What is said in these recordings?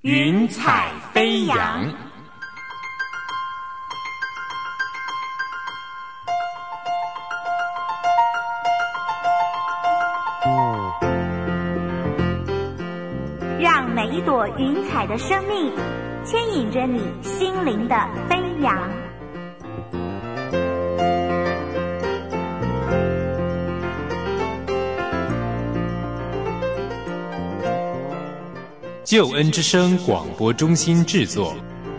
云彩飞扬。 让每一朵云彩的生命牵引着你心灵的飞扬。 救恩之声广播中心制作。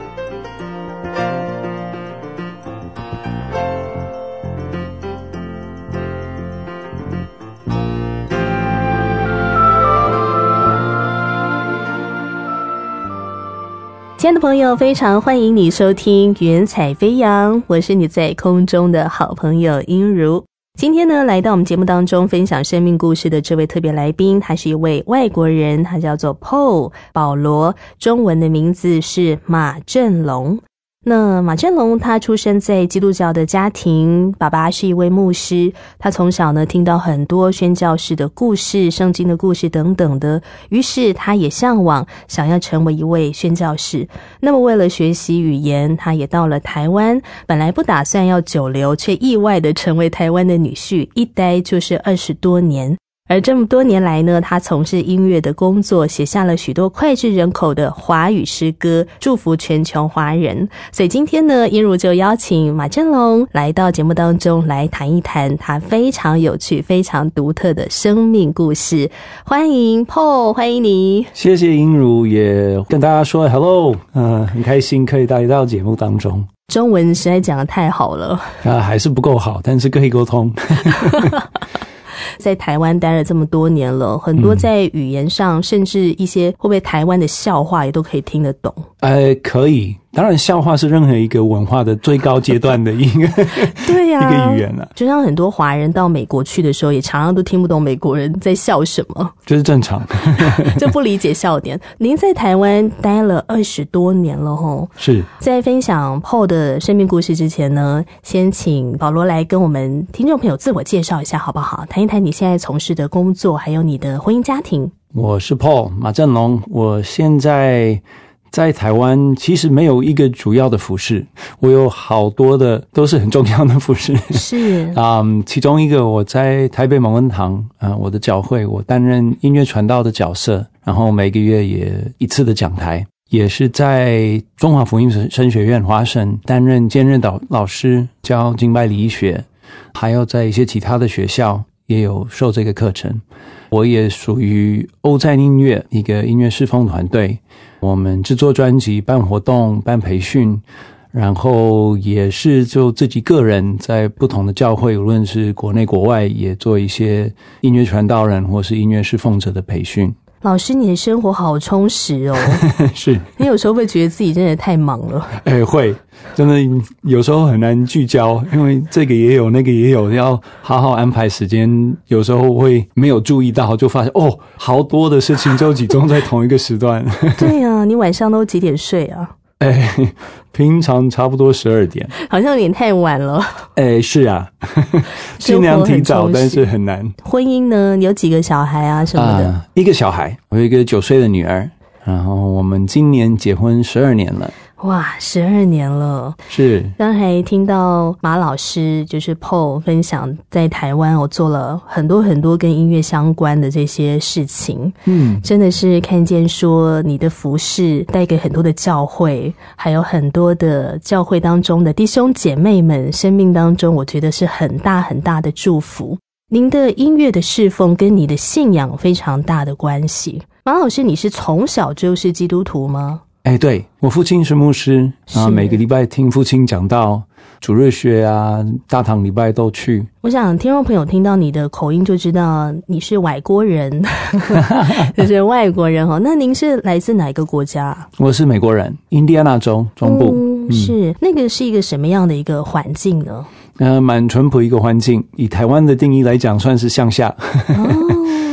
亲爱的朋友，非常欢迎你收听云彩飞扬，我是你在空中的好朋友英如。今天呢，来到我们节目当中分享生命故事的这位特别来宾，他是一位外国人，他叫做 Paul 保罗，中文的名字是马振龙。那马振龙他出生在基督教的家庭，爸爸是一位牧师，他从小呢听到很多宣教士的故事、圣经的故事等等的，于是他也向往想要成为一位宣教士。那么为了学习语言，他也到了台湾，本来不打算要久留，却意外的成为台湾的女婿，一待就是20多年。而这么多年来呢，他从事音乐的工作，写下了许多脍炙人口的华语诗歌，祝福全球华人。所以今天呢，英如就邀请马振龙来到节目当中来谈一谈他非常有趣、非常独特的生命故事。欢迎 Paul， 欢迎你。 谢谢英如，也跟大家说 hello， 很开心可以来到节目当中。 中文实在讲得太好了， 还是不够好，但是可以沟通。 在台湾待了这么多年了，很多在语言上，甚至一些会不会台湾的笑话也都可以听得懂。 可以，当然笑话是任何一个文化的最高阶段的一个对呀、一个语言了。 就像很多华人到美国去的时候，也常常都听不懂美国人在笑什么， 这是正常， 就不理解笑点。您在台湾待了20多年了齁， 是。 在分享 Paul 的生命故事之前呢，先请保罗来跟我们听众朋友自我介绍一下好不好？谈一谈你现在从事的工作，还有你的婚姻家庭。 我是 Paul 马振龙，我现在在台湾其实没有一个主要的服事，我有好多的都是很重要的服事。 是其中一个我在台北蒙恩堂我的教会，我担任音乐传道的角色，然后每个月也一次的讲台，也是在中华福音神学院华神担任兼任老师，教敬拜礼仪学，还有在一些其他的学校也有受这个课程。我也属于欧赞音乐一个音乐侍奉团队，我们制作专辑、办活动、办培训，然后也是就自己个人在不同的教会，无论是国内国外，也做一些音乐传道人或是音乐侍奉者的培训。 老师，你的生活好充实哦。 是。 你有时候会觉得自己真的太忙了。 会，真的有时候很难聚焦，因为这个也有那个也有，要好好安排时间，有时候会没有注意到，就发现好多的事情就集中在同一个时段。 对啊，你晚上都几点睡啊？ 平常差不多12点， 好像有点太晚了。 是啊，尽量提早，但是很难。 婚姻呢？你有几个小孩啊什么的？ 一个小孩，我有一个9岁的女儿，然后我们今年结婚12年了。 哇，12年了。是。刚才听到马老师就是 Paul 分享在台湾我做了很多很多跟音乐相关的这些事情，真的是看见说你的服事带给很多的教会，还有很多的教会当中的弟兄姐妹们生命当中，我觉得是很大很大的祝福。您的音乐的侍奉跟你的信仰非常大的关系。马老师，你是从小就是基督徒吗？ 对，我父亲是牧师每个礼拜听父亲讲道，主日学啊，大堂礼拜都去。 我想听众朋友听到你的口音就知道你是外国人，就是外国人那您是来自哪个国家？ 我是美国人，印第安纳州中部。 是，那个是一个什么样的一个环境呢？ 蛮淳朴一个环境，以台湾的定义来讲算是乡下。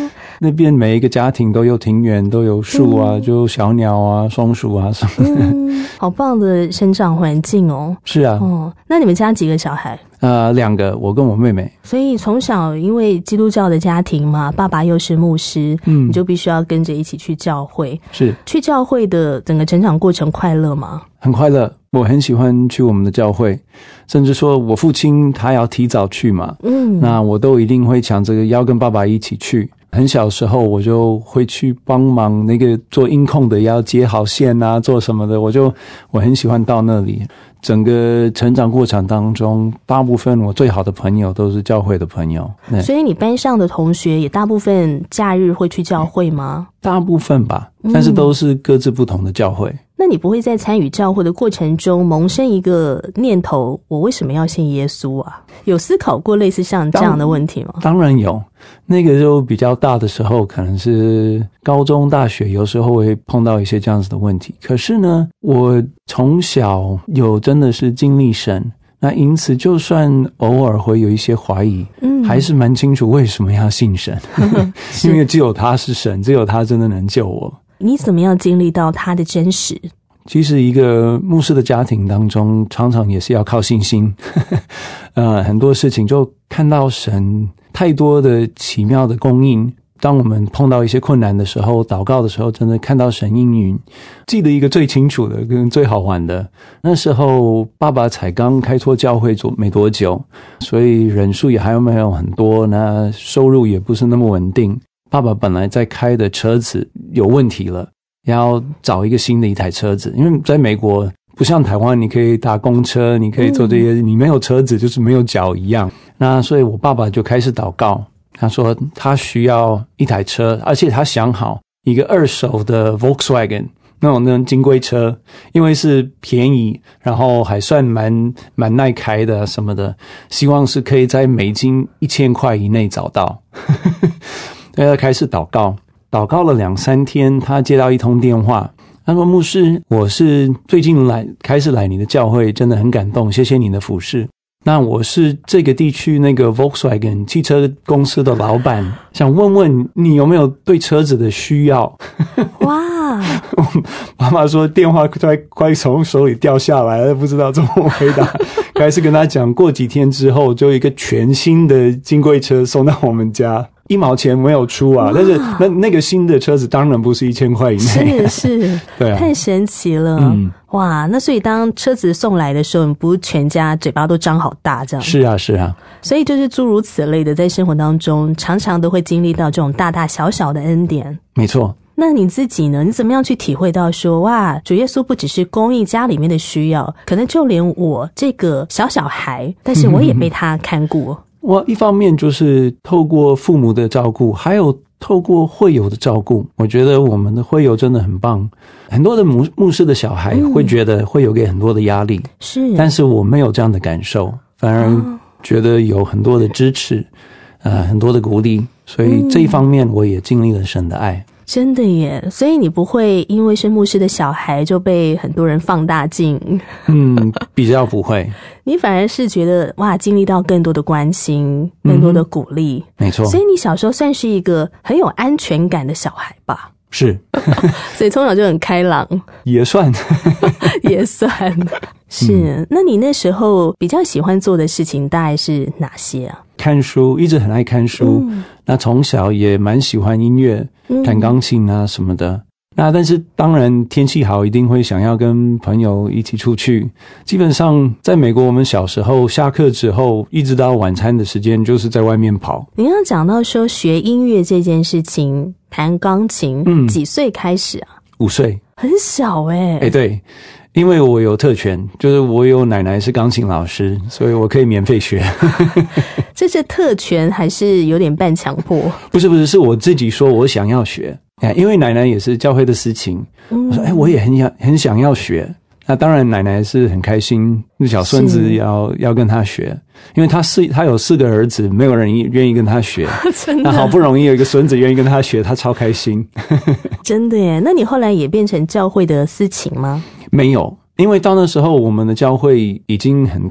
那边每一个家庭都有庭园，都有树啊，就小鸟啊、松鼠啊什么的。 好棒的生长环境哦。 是啊。 那你们家几个小孩 ？2个，我跟我妹妹。 所以从小因为基督教的家庭嘛，爸爸又是牧师，你就必须要跟着一起去教会。 是。 去教会的整个成长过程快乐吗？ 很快乐，我很喜欢去我们的教会，甚至说我父亲他要提早去嘛，那我都一定会抢着要跟爸爸一起去。很小时候我就会去帮忙那个做音控的，要接好线啊，做什么的，我很喜欢到那里。整个成长过程当中，大部分我最好的朋友都是教会的朋友。 所以你班上的同学也大部分假日会去教会吗？ 大部分吧，但是都是各自不同的教会。 那你不会在参与教会的过程中萌生一个念头，我为什么要信耶稣啊？有思考过类似像这样的问题吗？ 当然有，那个就比较大的时候，可能是高中大学，有时候会碰到一些这样子的问题。可是呢，我从小有真的是经历神，那因此就算偶尔会有一些怀疑，还是蛮清楚为什么要信神。因为只有他是神，只有他真的能救我。 你怎么样经历到他的真实？ 其实一个牧师的家庭当中，常常也是要靠信心。很多事情就看到神太多的奇妙的供应。当我们碰到一些困难的时候，祷告的时候，真的看到神应允。记得一个最清楚的跟最好玩的，那时候爸爸才刚开拓教会没多久，所以人数也还没有很多，那收入也不是那么稳定。爸爸本来在开的车子有问题了，要找一个新的一台车子。因为在美国不像台湾，你可以搭公车，你可以做这些，你没有车子就是没有脚一样。那所以我爸爸就开始祷告，他说他需要一台车，而且他想好一个2手的 Volkswagen 那种金龟车，因为是便宜，然后还算蛮耐开的什么的，希望是可以在美金1000块以内找到。他开始祷告了2-3天，他接到一通电话，他说：牧师，我是最近开始来你的教会，真的很感动，谢谢你的服事。那我是这个地区那个 Volkswagen 汽车公司的老板，想问问你有没有对车子的需要。 哇！ 妈妈说电话快从手里掉下来了，不知道怎么回答。开始跟他讲，过几天之后就一个全新的金贵车送到我们家，1毛钱没有出啊，但是那个新的车子当然不是1000块以内。 是对啊， 太神奇了。哇，那所以当车子送来的时候，你不全家嘴巴都张好大这样？是啊。所以就是诸如此类的，在生活当中常常都会经历到这种大大小小的恩典。 没错。 那你自己呢？你怎么样去体会到说，哇，主耶稣不只是供应家里面的需要，可能就连我这个小孩，但是我也被他看顾。 我一方面就是透过父母的照顾，还有透过会友的照顾。我觉得我们的会友真的很棒。很多的牧师的小孩会觉得会有给很多的压力，是，但是我没有这样的感受，反而觉得有很多的支持，很多的鼓励。所以这一方面我也经历了神的爱。 真的耶，所以你不会因为是牧师的小孩就被很多人放大镜。 比较不会。 你反而是觉得哇，经历到更多的关心，更多的鼓励。没错。所以你小时候算是一个很有安全感的小孩吧？ 是。 所以从小就很开朗。也算。是。那你那时候比较喜欢做的事情大概是哪些啊？ 看书，一直很爱看书。那从小也蛮喜欢音乐，弹钢琴啊什么的。那但是当然天气好一定会想要跟朋友一起出去。基本上在美国我们小时候下课之后一直到晚餐的时间就是在外面跑。 你刚刚讲到说学音乐这件事情，弹钢琴，几岁开始啊？5岁。很小欸。 对，因为我有特权，就是我有奶奶是钢琴老师，所以我可以免费学。 这是特权还是有点半强迫？不是，是我自己说我想要学。因为奶奶也是教会的司琴，我说我也很想要学。那当然奶奶是很开心，小孙子要跟他学，因为他有4个儿子，没有人愿意跟他学。真的。那好不容易有一个孙子愿意跟他学，他超开心。 真的耶。那你后来也变成教会的司琴吗？ 没有，因为到那时候我们的教会已经很大，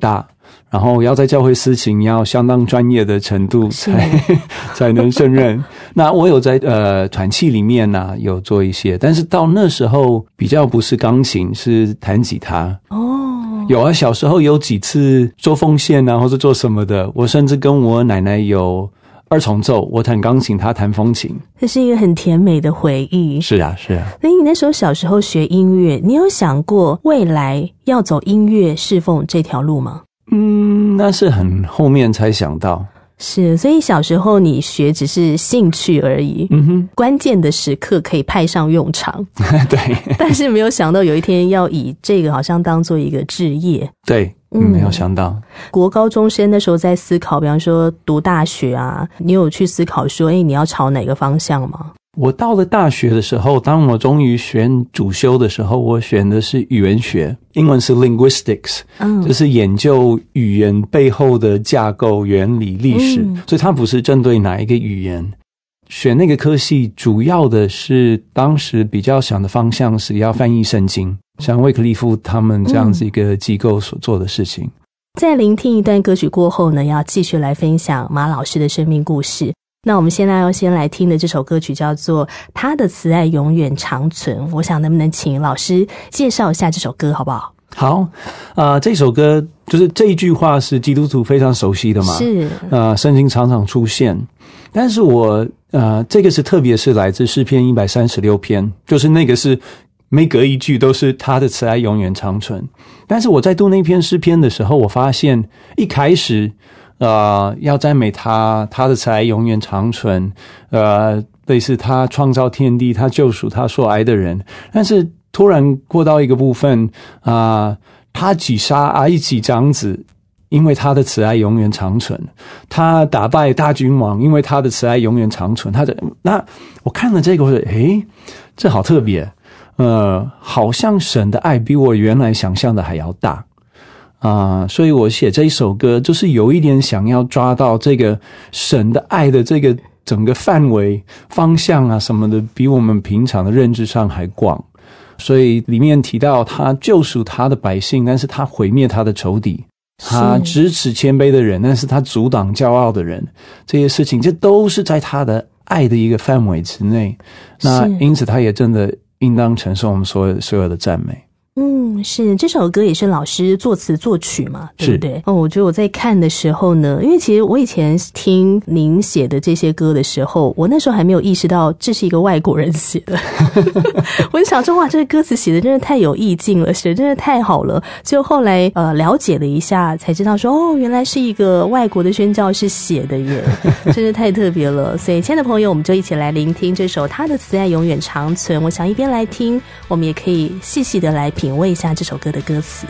然后要在教会司琴要相当专业的程度才能胜任。那我有在团契里面啊有做一些，但是到那时候比较不是钢琴，是弹吉他。有啊，小时候有几次做奉献啊，或者做什么的，我甚至跟我奶奶有二重奏，我弹钢琴，她弹风琴， 这是一个很甜美的回忆。 是啊，是啊。 所以你那时候小时候学音乐，你有想过未来要走音乐侍奉这条路吗？ 那是很后面才想到。 是，所以小时候你学只是兴趣而已，关键的时刻可以派上用场。 对， 但是没有想到有一天要以这个好像当做一个志业。 对，没有想到。 国高中生那时候在思考，比方说读大学啊，你有去思考说你要朝哪个方向吗？ 我到了大学的时候，当我终于选主修的时候，我选的是语言学，英文是 linguistics，就是研究语言背后的架构、原理、历史，所以它不是针对哪一个语言。选那个科系主要的是当时比较想的方向是要翻译圣经，像卫克利夫他们这样子一个机构所做的事情。 在聆听一段歌曲过后呢，要继续来分享马老师的生命故事。那我们现在要先来听的这首歌曲叫做《他的慈爱永远长存》，我想能不能请老师介绍一下这首歌好不好？ 好，这首歌就是这一句话是基督徒非常熟悉的嘛， 是圣经常常出现，但是我这个是特别是来自诗篇136篇，就是那个是每隔一句都是他的慈爱永远长存。但是我在读那篇诗篇的时候，我发现一开始要赞美他的慈爱永远长存，类似他创造天地，他救赎他所爱的人。但是突然过到一个部分他击杀埃及长子，因为他的慈爱永远长存；他打败大君王，因为他的慈爱永远长存。那我看了这个，我说这好特别，好像神的爱比我原来想象的还要大。所以我写这一首歌就是有一点想要抓到这个神的爱的这个整个范围方向啊什么的，比我们平常的认知上还广。所以里面提到他救赎他的百姓，但是他毁灭他的仇敌，他支持谦卑的人，但是他阻挡骄傲的人，这些事情这都是在他的爱的一个范围之内。那因此他也真的应当承受我们所有的赞美。 是，这首歌也是老师作词作曲嘛，对不对？我觉得我在看的时候呢，因为其实我以前听您写的这些歌的时候，我那时候还没有意识到这是一个外国人写的。我就想说，哇，这个歌词写的真的太有意境了，写的真的太好了。就后来了解了一下，才知道说，原来是一个外国的宣教士写的耶，真是太特别了。所以，亲爱的朋友，我们就一起来聆听这首《他的慈爱永远长存》。我想一边来听，我们也可以细细的来品味一下这首歌的歌词。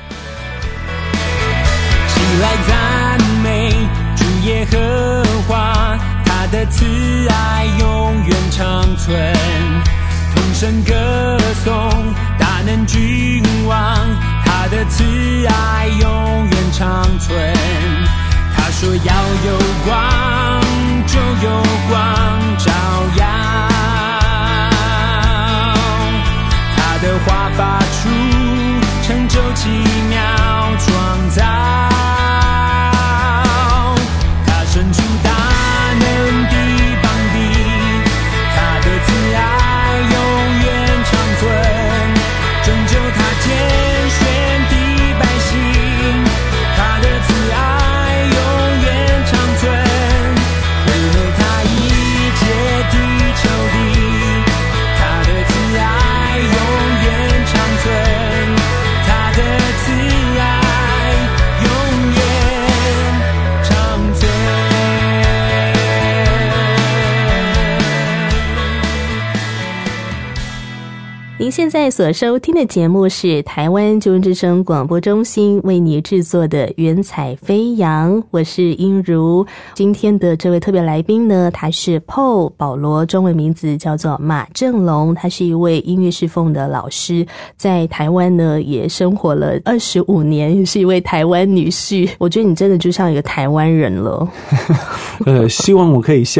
起来赞美主耶和华，他的慈爱永远长存，同声歌颂大能君王，他的慈爱永远长存。他说要有光就有光照耀，他的话发出成就奇妙创造，他伸出大能的膀臂，他的慈爱永远长存，拯救他拣选的百姓，他的慈爱永远长存，毁灭他一切的仇敌，他的慈爱永远长存， 您现在所收听的节目是台湾救恩之声广播中心为你制作的云彩飞扬，我是英如。今天的这位特别来宾呢，他是 Paul 保罗，中文名字叫做马正龙，他是一位音乐侍奉的老师，在台湾呢也生活了25年，也是一位台湾女婿。我觉得你真的就像一个台湾人了。 希望我可以像，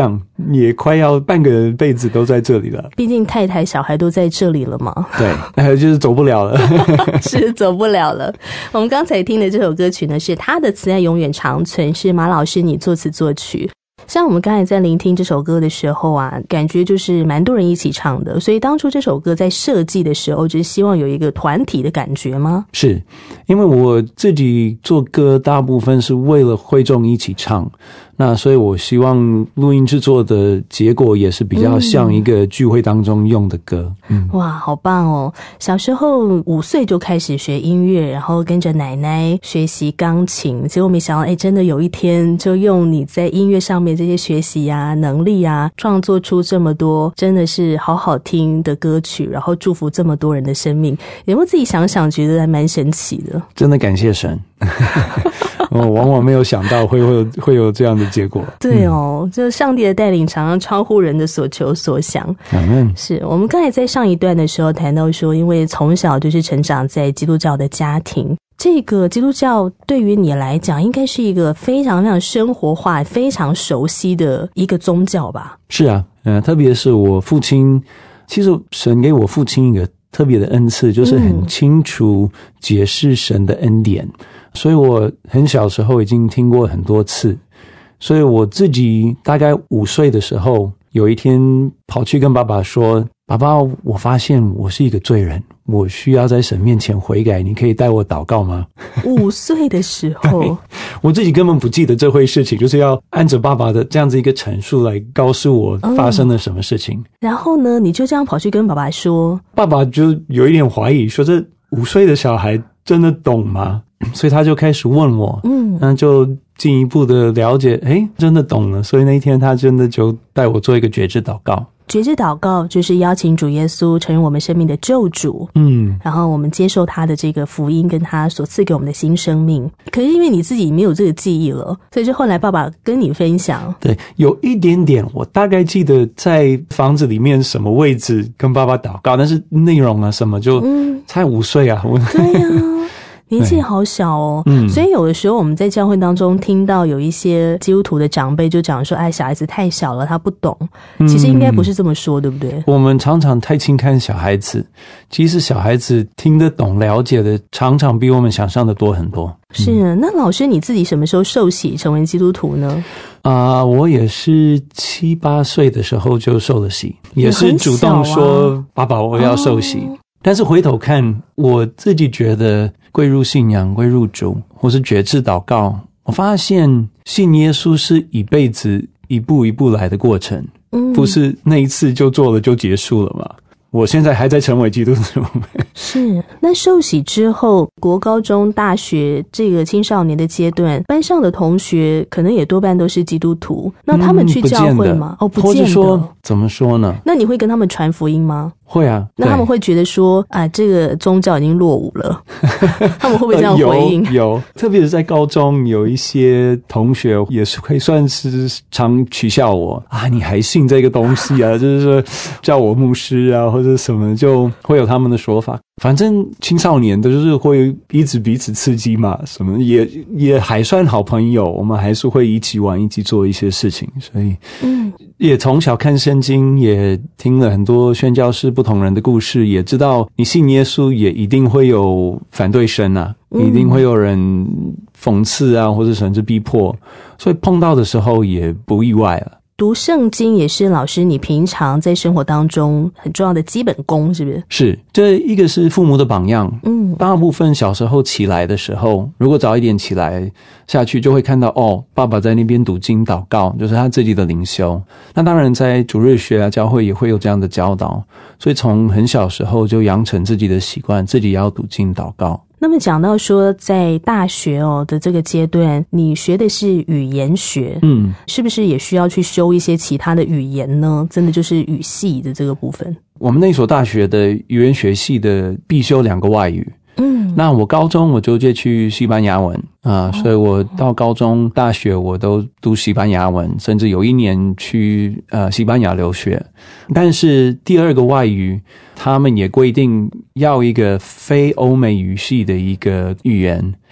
也快要半个辈子都在这里了。 毕竟太太小孩都在这里了嘛。 对，就是走不了了。 是走不了了。我们刚才听的这首歌曲呢，是他的慈爱永远长存，是马老师你作词作曲。像我们刚才在聆听这首歌的时候啊，感觉就是蛮多人一起唱的，所以当初这首歌在设计的时候就是希望有一个团体的感觉吗？ 是，因为我自己做歌大部分是为了会众一起唱，那所以我希望录音制作的结果也是比较像一个聚会当中用的歌。 哇，好棒哦。小时候5岁就开始学音乐，然后跟着奶奶学习钢琴，结果没想到真的有一天就用你在音乐上面这些学习啊能力啊，创作出这么多真的是好好听的歌曲，然后祝福这么多人的生命。有没有自己想想觉得还蛮神奇的？真的感谢神。我往往没有想到会有这样的结果。 对哦，就是上帝的带领常常超乎人的所求所想。是我们刚才在上一段的时候谈到说，因为从小就是成长在基督教的家庭，这个基督教对于你来讲应该是一个非常非常生活化非常熟悉的一个宗教吧？是啊， 特别是我父亲，其实神给我父亲一个特别的恩赐，就是很清楚解释神的恩典，所以我很小时候已经听过很多次，所以我自己大概5岁的时候，有一天跑去跟爸爸说，爸爸，我发现我是一个罪人，我需要在神面前悔改，你可以带我祷告吗 ？5岁的时候我自己根本不记得这回事情，就是要按着爸爸的这样子一个陈述来告诉我发生了什么事情。 然后呢，你就这样跑去跟爸爸说， 爸爸就有一点怀疑，说这5岁的小孩真的懂吗？所以他就开始问我，那就进一步的了解，真的懂了。所以那一天他真的就带我做一个觉知祷告。 觉知祷告就是邀请主耶稣成为我们生命的救主，然后我们接受他的这个福音跟他所赐给我们的新生命。可是因为你自己没有这个记忆了，所以就后来爸爸跟你分享。 对，有一点点，我大概记得在房子里面什么位置跟爸爸祷告，但是内容啊什么就才5岁啊。 对啊，年纪好小哦。所以有的时候我们在教会当中听到有一些基督徒的长辈就讲说，小孩子太小了他不懂，其实应该不是这么说，对不对？ 我们常常太轻看小孩子，其实小孩子听得懂了解的常常比我们想象的多很多。 是，那老师你自己什么时候受洗成为基督徒呢？ 我也是7、8岁的时候就受了洗，也是主动说，爸爸我要受洗。但是回头看，我自己觉得归入信仰、归入主，或是觉知祷告，我发现信耶稣是一辈子一步一步来的过程，不是那一次就做了就结束了嘛。我现在还在成为基督徒。 是，那受洗之后，国高中大学这个青少年的阶段，班上的同学可能也多半都是基督徒，那他们去教会吗？不见得。 或者说怎么说呢？ 那你会跟他们传福音吗？ 会啊。 那他们会觉得说这个宗教已经落伍了他们会不会这样回应？ 有，特别是在高中有一些同学也是可以算是常取笑我你还信这个东西啊就是说叫我牧师啊或者什么，就会有他们的说法。反正青少年的就是会一直彼此刺激嘛，什么也还算好朋友，我们还是会一起玩一起做一些事情，所以也从小看圣经，也听了很多宣教士不同人的故事，也知道你信耶稣也一定会有反对声啊，一定会有人讽刺啊或者甚至逼迫，所以碰到的时候也不意外了。 读圣经也是老师你平常在生活当中很重要的基本功，是不是？ 是，这一个是父母的榜样。大部分小时候起来的时候，如果早一点起来下去，就会看到爸爸在那边读经祷告，就是他自己的灵修。那当然在主日学教会也会有这样的教导，所以从很小时候就养成自己的习惯，自己也要读经祷告。 那么讲到说在大学的这个阶段，你学的是语言学，是不是也需要去修一些其他的语言呢？真的就是语系的这个部分。 我们那所大学的语言学系的必修2个外语。那我高中我就去西班牙文所以我到高中大学我都读西班牙文，甚至有1年去西班牙留学。但是第2个外语他们也规定要一个非欧美语系的一个语言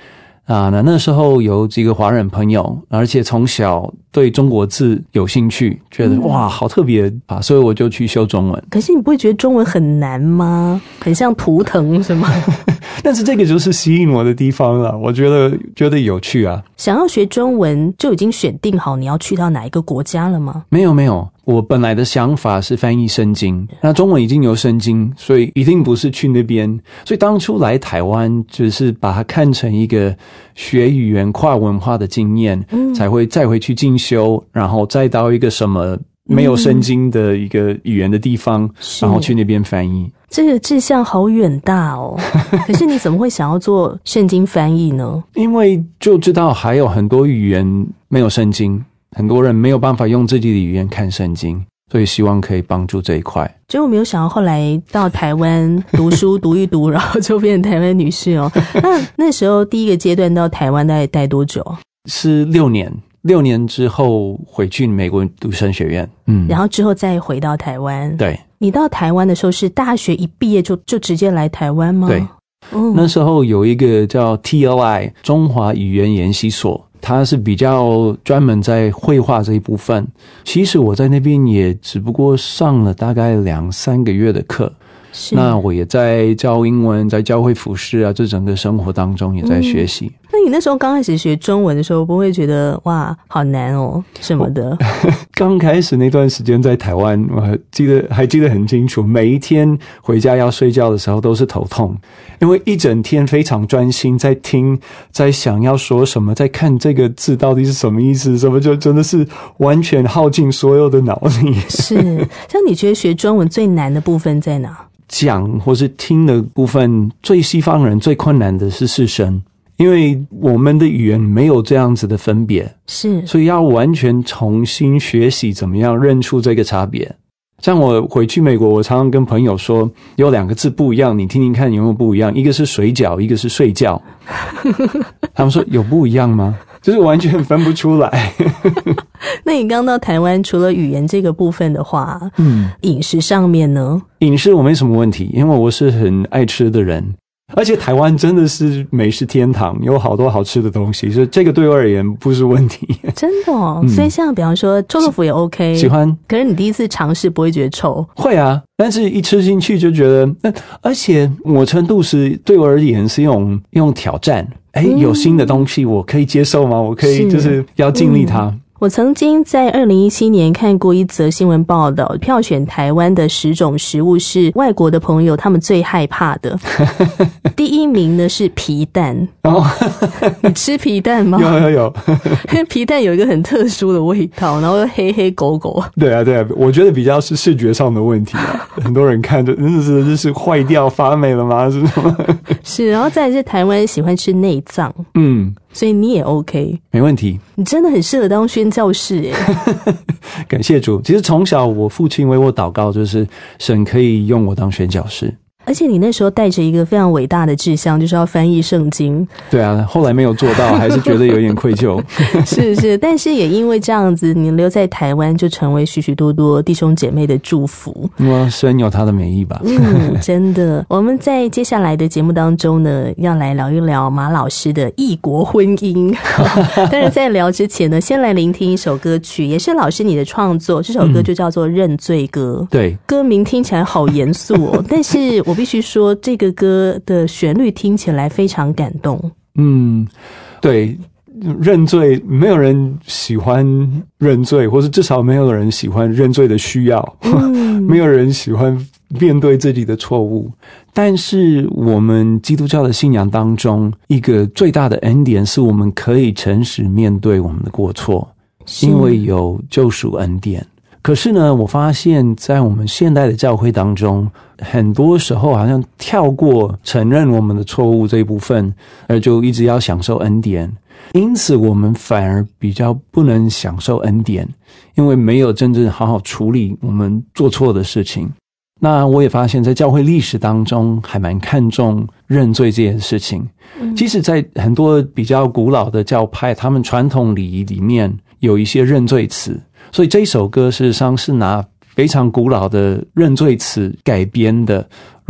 那时候有几个华人朋友，而且从小对中国字有兴趣，觉得哇好特别啊，所以我就去修中文。 可是你不会觉得中文很难吗？很像图腾是吗？ 但是这个就是吸引我的地方了，我觉得有趣啊。 想要学中文就已经选定好你要去到哪一个国家了吗？ 没有，我本来的想法是翻译圣经，那中文已经有圣经，所以一定不是去那边。所以当初来台湾就是把它看成一个学语言跨文化的经验，才会再回去进修，然后再到一个什么没有圣经的一个语言的地方，然后去那边翻译。 这个志向好远大哦。可是你怎么会想要做圣经翻译呢？ 因为就知道还有很多语言没有圣经，很多人没有办法用自己的语言看圣经，所以希望可以帮助这一块。 结果没有想到后来到台湾读书读一读，然后就变成台湾女士哦。那时候第一个阶段到台湾大概待多久？是 6年。6年之后回去美国读神学院， 然后之后再回到台湾。 对， 你到台湾的时候是大学一毕业就直接来台湾吗？ 对，那时候有一个叫 TLI 中华语言研习所，它是比较专门在绘画这一部分。其实我在那边也只不过上了大概2-3个月的课，那我也在教英文，在教会服事啊，这整个生活当中也在学习。 那你那时候刚开始学中文的时候，不会觉得哇好难哦什么的？ 刚开始那段时间在台湾，我还记得很清楚，每一天回家要睡觉的时候都是头痛，因为一整天非常专心在听，在想要说什么，在看这个字到底是什么意思，什么就真的是完全耗尽所有的脑力。 是，像你觉得学中文最难的部分在哪？ 讲或是听的部分，最西方人最困难的是视声，因为我们的语言没有这样子的分别， 是， 所以要完全重新学习怎么样认出这个差别。像我回去美国，我常常跟朋友说有2个字不一样，你听听看有没有不一样，一个是水饺，一个是睡觉。他们说有不一样吗？就是完全分不出来。 那你刚到台湾，除了语言这个部分的话，饮食上面呢？ 饮食我没什么问题，因为我是很爱吃的人，而且台湾真的是美食天堂，有好多好吃的东西，所以这个对我而言不是问题。 真的哦，所以像比方说臭豆腐也 OK， 喜欢。 可是你第一次尝试不会觉得臭？ 会啊，但是一吃进去就觉得，而且我程度是对我而言是用挑战。有新的东西我可以接受吗？我可以就是要尽力它。 我曾经在2017年看过一则新闻报道，票选台湾的10种食物是外国的朋友他们最害怕的。第1名呢是皮蛋。你吃皮蛋吗？ 有。 因为皮蛋有一个很特殊的味道，然后黑黑狗狗。 对啊，我觉得比较是视觉上的问题啊。很多人看着真的是就是坏掉发霉了吗？是什么？ 是，然后再来是台湾喜欢吃内脏。所以你也 OK， 没问题。 你真的很适合当宣教士耶。 感谢主。其实从小我父亲为我祷告，就是神可以用我当宣教士。 而且你那时候带着一个非常伟大的志向，就是要翻译圣经。 对啊，后来没有做到，还是觉得有点愧疚。 是，但是也因为这样子，你留在台湾就成为许许多多弟兄姐妹的祝福。 神有他的美意吧。 真的。我们在接下来的节目当中呢，要来聊一聊马老师的异国婚姻。但是在聊之前呢，先来聆听一首歌曲，也是老师你的创作，这首歌就叫做《认罪歌》。 对， 歌名听起来好严肃哦，但是我必须说这个歌的旋律听起来非常感动。 对，认罪，没有人喜欢认罪，或是至少没有人喜欢认罪的需要。没有人喜欢面对自己的错误。但是我们基督教的信仰当中，一个最大的恩典是我们可以诚实面对我们的过错，因为有救赎恩典。可是呢，我发现在我们现代的教会当中，很多时候好像跳过承认我们的错误这一部分，而就一直要享受恩典。因此我们反而比较不能享受恩典，因为没有真正好好处理我们做错的事情。那我也发现在教会历史当中还蛮看重认罪这件事情。即使在很多比较古老的教派，他们传统礼仪里面有一些认罪词，所以这首歌事实上是拿非常古老的认罪词改编的，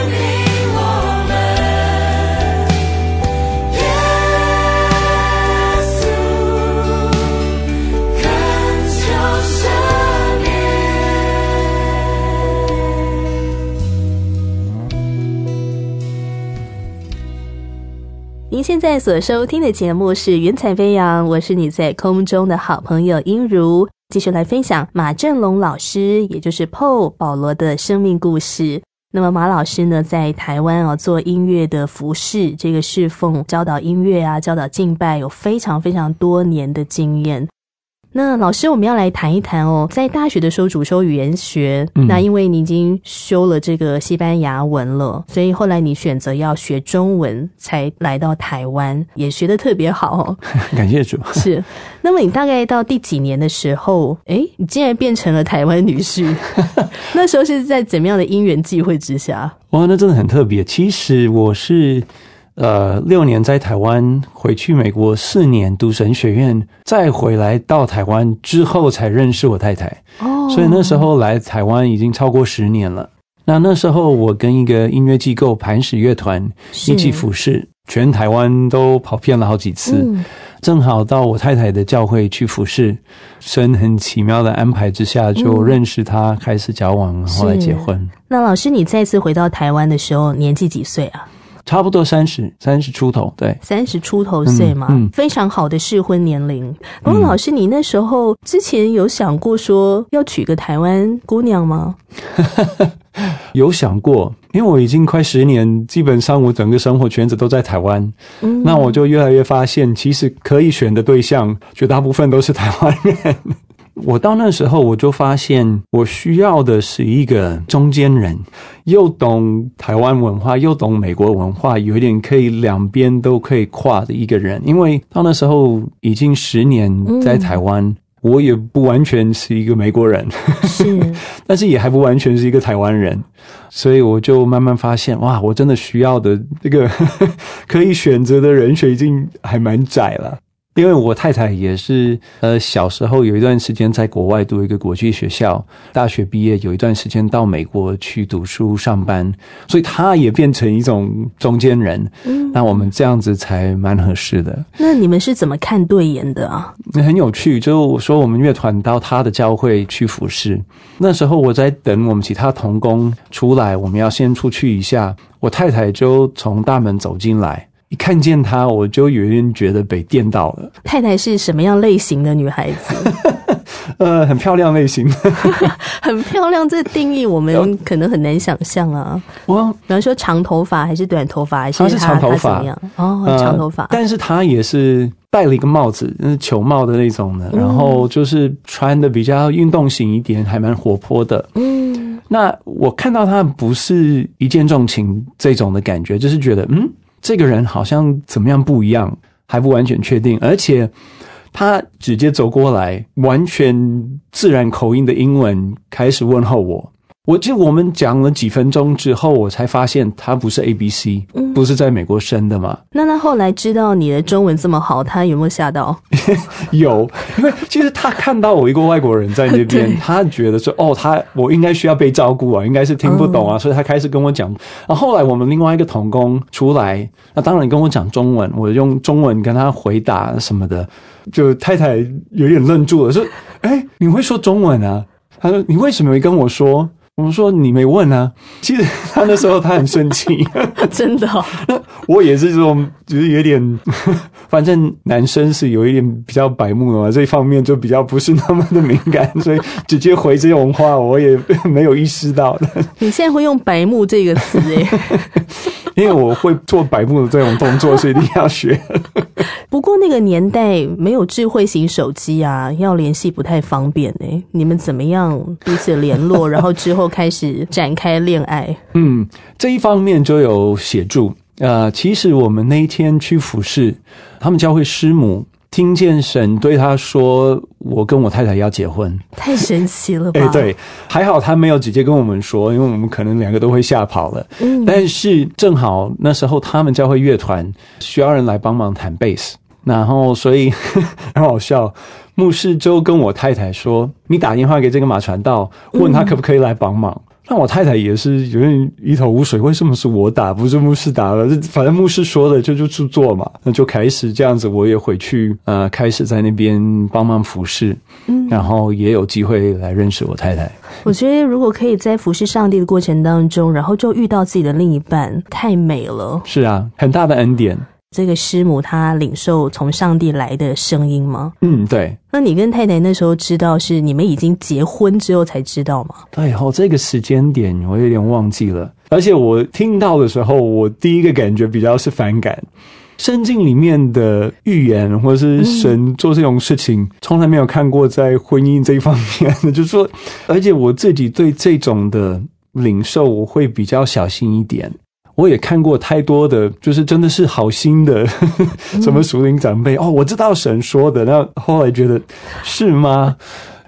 您现在所收听的节目是云彩飞扬，我是你在空中的好朋友音如，继续来分享马正龙老师，也就是 Paul 保罗的生命故事。那么马老师呢，在台湾做音乐的服侍，这个侍奉教导音乐啊，教导敬拜，有非常非常多年的经验。那老师，我们要来谈一谈在大学的时候主修语言学，那因为你已经修了这个西班牙文了，所以后来你选择要学中文，才来到台湾，也学得特别好感谢主。 是，那么你大概到第几年的时候，你竟然变成了台湾女婿那时候是在怎么样的因缘际会之下？ 哇，那真的很特别。其实我是 6年在台湾，回去美国4年读神学院，再回来到台湾之后才认识我太太。所以那时候来台湾已经超过10年了。那时候我跟一个音乐机构磐石乐团一起服侍，全台湾都跑遍了好几次。正好到我太太的教会去服侍，神很奇妙的安排之下就认识她，开始交往，后来结婚。 那老师，你再次回到台湾的时候年纪几岁啊？ 差不多30出头，对 ，30出头岁嘛，非常好的适婚年龄。不过老师，你那时候之前有想过说要娶个台湾姑娘吗？ 有想过，因为我已经快10年，基本上我整个生活圈子都在台湾。那我就越来越发现，其实可以选的对象绝大部分都是台湾人。我到那时候我就发现，我需要的是一个中间人，又懂台湾文化，又懂美国文化，有一点可以两边都可以跨的一个人。因为到那时候已经10年在台湾，我也不完全是一个美国人，是，但是也还不完全是一个台湾人，所以我就慢慢发现，哇，我真的需要的这个可以选择的人选已经还蛮窄了。因为我太太也是小时候有一段时间在国外读一个国际学校，大学毕业有一段时间到美国去读书上班，所以她也变成一种中间人。那我们这样子才蛮合适的。 那你们是怎么看对眼的啊？ 很有趣，就说我们乐团到她的教会去服侍，那时候我在等我们其他同工出来，我们要先出去一下，我太太就从大门走进来，一看见她，我就有点觉得被电到了。太太是什么样类型的女孩子？ 很漂亮类型。 很漂亮，这定义我们可能很难想象啊。比方说长头发还是短头发，还是她是长头发？ 长头发。 但是她也是戴了一个帽子，球帽的那种的，然后就是穿的比较运动型一点，还蛮活泼的。那我看到她不是一见钟情这种的感觉，就是觉得这个人好像怎么样不一样，还不完全确定，而且他直接走过来，完全自然口音的英文开始问候我。我们讲了几分钟之后，我才发现他不是 ABC，不是在美国生的嘛。 那他后来知道你的中文这么好，他有没有吓到？ 有，因为其实他看到我一个外国人在那边，他觉得说我应该需要被照顾啊，应该是听不懂啊，所以他开始跟我讲。然后后来我们另外一个同工出来，那当然跟我讲中文，我用中文跟他回答什么的，就太太有点愣住了，说：“你会说中文啊？”他说：“你为什么没跟我说？”我说你没问啊，其实他那时候他很生气， 真的我也是这种，就是有点，反正男生是有一点比较白目的嘛，这方面就比较不是那么的敏感，所以直接回这种话我也没有意识到的。 你现在会用白目这个词因为我会做白目的这种动作，所以一定要学。 不过那个年代没有智慧型手机啊，要联系不太方便你们怎么样彼此联络，然后之后开始展开恋爱？ 这一方面就有协助。其实我们那一天去服侍，他们教会师母听见神对他说我跟我太太要结婚。 太神奇了吧。 对，还好他没有直接跟我们说，因为我们可能两个都会吓跑了。但是正好那时候他们教会乐团需要人来帮忙弹贝斯，然后所以很好笑，牧师就跟我太太说，你打电话给这个马传道，问他可不可以来帮忙。那我太太也是有点一头雾水，为什么是我打不是牧师打了？反正牧师说的就去做嘛，那就开始这样子。我也回去开始在那边帮忙服侍，然后也有机会来认识我太太。 我觉得如果可以在服侍上帝的过程当中，然后就遇到自己的另一半，太美了。 是啊，很大的恩典。 这个师母她领受从上帝来的声音吗？ 对。 那你跟太太那时候知道是你们已经结婚之后才知道吗？ 对这个时间点我有点忘记了，而且我听到的时候，我第一个感觉比较是反感。圣经里面的预言或是神做这种事情，从来没有看过在婚姻这一方面的，就是说，而且我自己对这种的领受我会比较小心一点。我也看过太多的就是真的是好心的什么属灵长辈我知道神说的，那后来觉得是吗？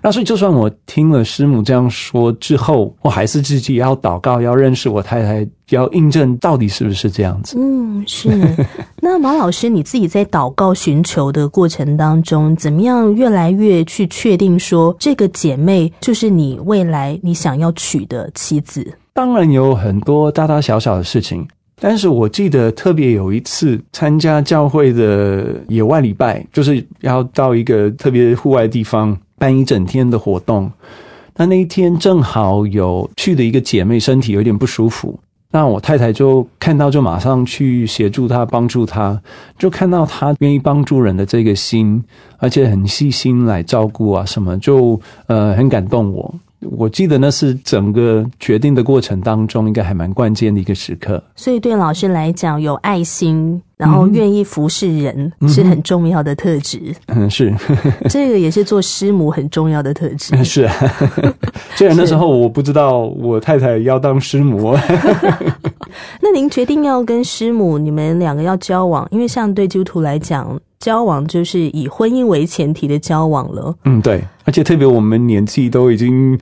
那所以就算我听了师母这样说之后，我还是自己要祷告，要认识我太太，要印证到底是不是这样子。 是。那毛老师你自己在祷告寻求的过程当中，怎么样越来越去确定说这个姐妹就是你未来你想要娶的妻子？ 当然有很多大大小小的事情，但是我记得特别有一次参加教会的野外礼拜，就是要到一个特别户外的地方办一整天的活动。那一天正好有去的一个姐妹身体有点不舒服，那我太太就看到就马上去协助她，帮助她，就看到她愿意帮助人的这个心，而且很细心来照顾啊什么，就很感动我。我记得那是整个决定的过程当中应该还蛮关键的一个时刻。 所以对老师来讲，有爱心然后愿意服侍人是很重要的特质。 是这个也是做师母很重要的特质。 是啊，虽然那时候我不知道我太太要当师母。 那您决定要跟师母你们两个要交往，因为像对基督徒来讲，交往就是以婚姻为前提的交往了。 对，而且特别我们年纪都已经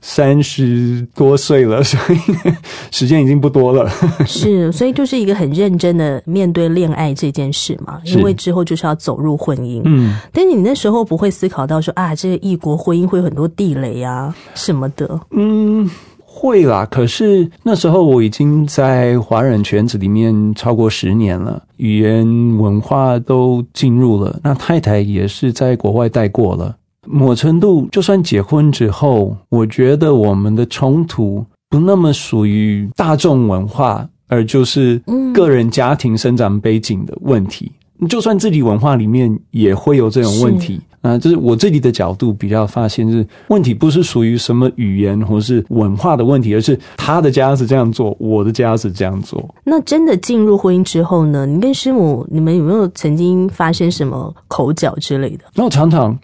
30多岁了，所以时间已经不多了。 是，所以就是一个很认真的面对恋爱这件事嘛，因为之后就是要走入婚姻。但是你那时候不会思考到说这个异国婚姻会有很多地雷啊什么的。 会啦，可是那时候我已经在华人圈子里面超过10年了，语言文化都进入了，那太太也是在国外待过了。某程度就算结婚之后，我觉得我们的冲突不那么属于大众文化，而就是个人家庭生长背景的问题。就算自己文化里面也会有这种问题。就是我自己的角度比较发现，就是问题不是属于什么语言或是文化的问题，而是他的家是这样做，我的家是这样做。那真的进入婚姻之后呢，你跟师母你们有没有曾经发生什么口角之类的？ 常常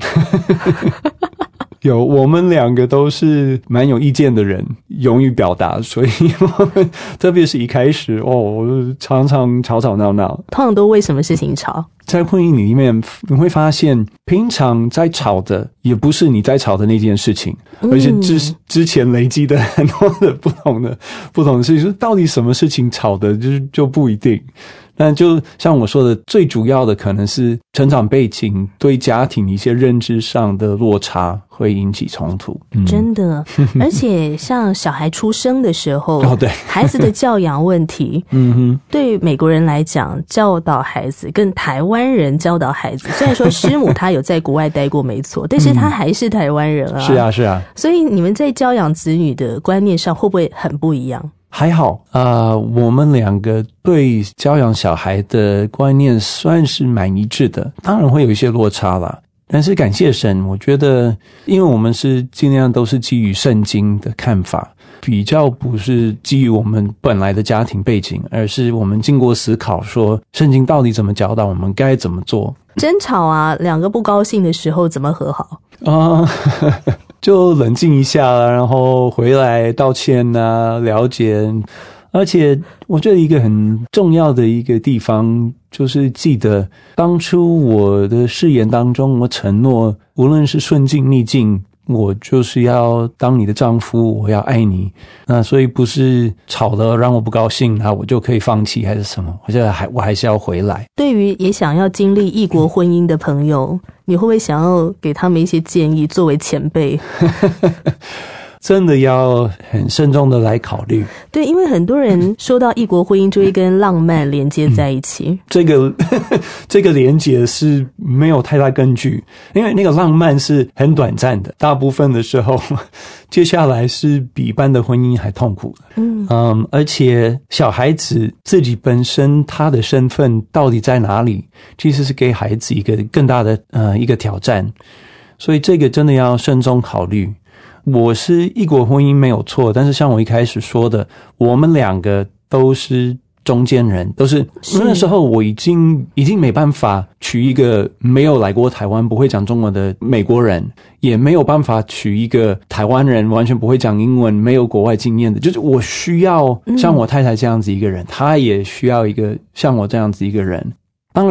有，我们两个都是蛮有意见的人，勇于表达，所以我们特别是一开始常常吵吵闹闹。 通常都为什么事情吵？ 在婚姻里面你会发现，平常在吵的也不是你在吵的那件事情，而且之前累积的很多的不同的事情，到底什么事情吵的就不一定。但就像我说的，最主要的可能是成长背景对家庭一些认知上的落差会引起冲突。 真的。而且像小孩出生的时候， 对， 孩子的教养问题，对美国人来讲，教导孩子跟台湾人教导孩子，虽然说师母她有在国外待过没错，但是她还是台湾人啊。 是啊。 所以你们在教养子女的观念上会不会很不一样？ 还好我们两个对教养小孩的观念算是蛮一致的，当然会有一些落差啦，但是感谢神，我觉得因为我们是尽量都是基于圣经的看法，比较不是基于我们本来的家庭背景，而是我们经过思考说圣经到底怎么教导我们该怎么做。 争吵两个不高兴的时候怎么和好？ 就冷静一下，然后回来道歉了解。而且我觉得一个很重要的一个地方，就是记得当初我的誓言当中，我承诺无论是顺境逆境，我就是要当你的丈夫，我要爱你。那所以不是吵了让我不高兴，那我就可以放弃还是什么，我觉得我还是要回来。对于也想要经历异国婚姻的朋友，你会不会想要给他们一些建议作为前辈？真的要很慎重的来考虑。对，因为很多人说到异国婚姻就会跟浪漫连接在一起。这个连接是没有太大根据，因为那个浪漫是很短暂的，大部分的时候接下来是比一般的婚姻还痛苦的。而且小孩子自己本身他的身份到底在哪里，其实是给孩子一个更大的一个挑战，所以这个真的要慎重考虑。我是异国婚姻没有错，但是像我一开始说的，我们两个都是中间人，都是那时候我已经没办法娶一个没有来过台湾不会讲中文的美国人，也没有办法娶一个台湾人完全不会讲英文没有国外经验的，就是我需要像我太太这样子一个人，她也需要一个像我这样子一个人。当然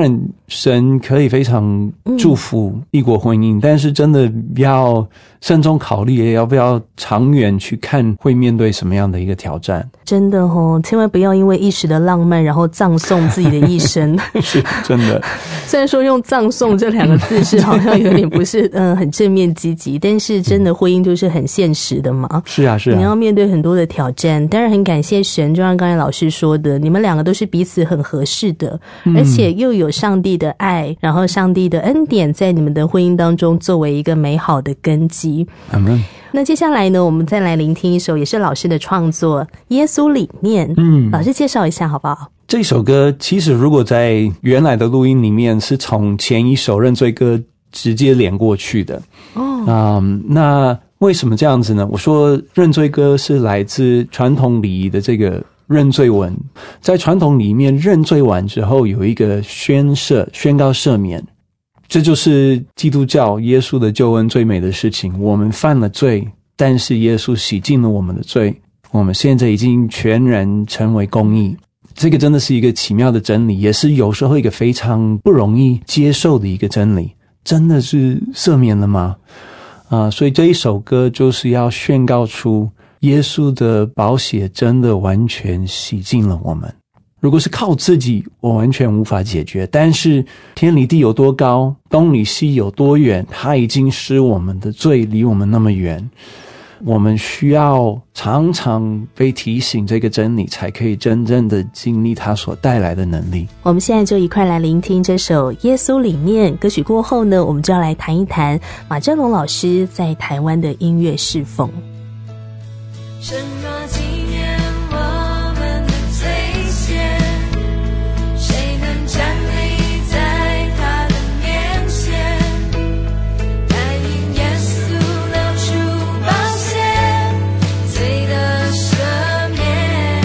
神可以非常祝福异国婚姻，但是真的要慎重考虑，要不要长远去看会面对什么样的一个挑战。 真的千万不要因为一时的浪漫然后葬送自己的一生。 是真的。 虽然说用葬送这2个字是好像有点不是很正面积极，但是真的婚姻就是很现实的嘛。 是啊是啊， 你要面对很多的挑战。当然很感谢神，就像刚才老师说的，你们2个都是彼此很合适的，而且又有上帝的爱，然后上帝的恩典在你们的婚姻当中作为一个美好的根基。那接下来呢，我们再来聆听一首也是老师的创作《耶稣里面》。老师介绍一下好不好？ 这首歌其实如果在原来的录音里面是从前一首认罪歌直接连过去的。那为什么这样子呢？我说认罪歌是来自传统礼仪的这个认罪文，在传统里面认罪完之后有一个宣告赦免，这就是基督教耶稣的救恩最美的事情。我们犯了罪，但是耶稣洗净了我们的罪，我们现在已经全然成为公义。这个真的是一个奇妙的真理，也是有时候一个非常不容易接受的一个真理。真的是赦免了吗？所以这一首歌就是要宣告出耶稣的宝血真的完全洗净了我们。如果是靠自己，我完全无法解决，但是天离地有多高，东离西有多远，他已经使我们的罪离我们那么远。我们需要常常被提醒这个真理，才可以真正的经历它所带来的能力。 我们现在就一块来聆听这首《耶稣里面》歌曲，过后呢，我们就要来谈一谈马正龙老师在台湾的音乐侍奉。 什么纪念我们的罪愆，谁能站立在他的面前，但因耶稣流出宝血，罪的赦免，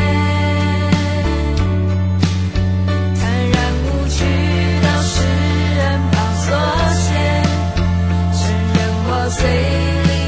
坦然无惧到世人宝座前，承认我罪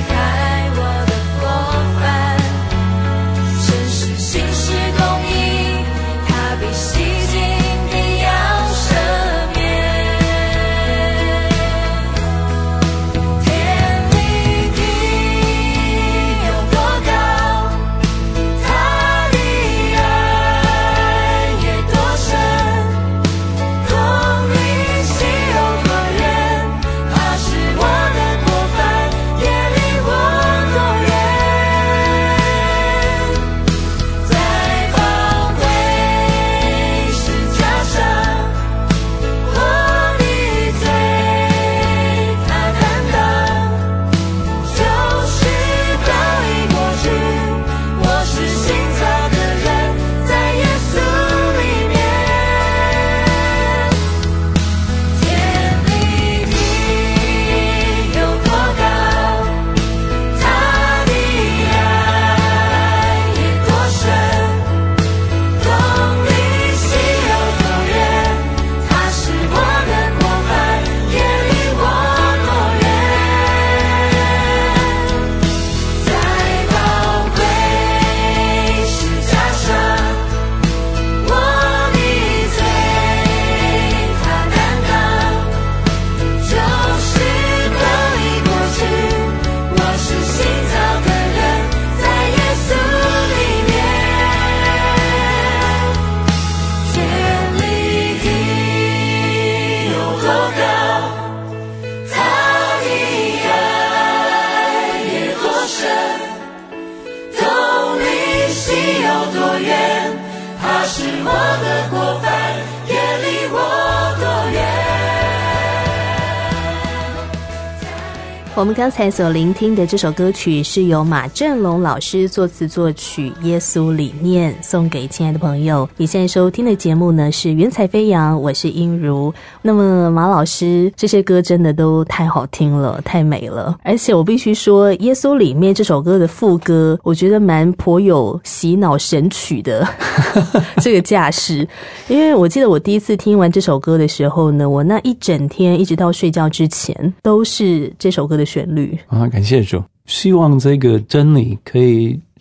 我们刚才所聆听的这首歌曲是由马正龙老师作词作曲，《耶稣里面》送给亲爱的朋友。你现在收听的节目呢是云彩飞扬，我是英如。那么马老师这些歌真的都太好听了，太美了，而且我必须说《耶稣里面》这首歌的副歌我觉得蛮颇有洗脑神曲的这个架势。因为我记得我第一次听完这首歌的时候呢，我那一整天一直到睡觉之前都是这首歌的旋律感谢主。希望这个真理可以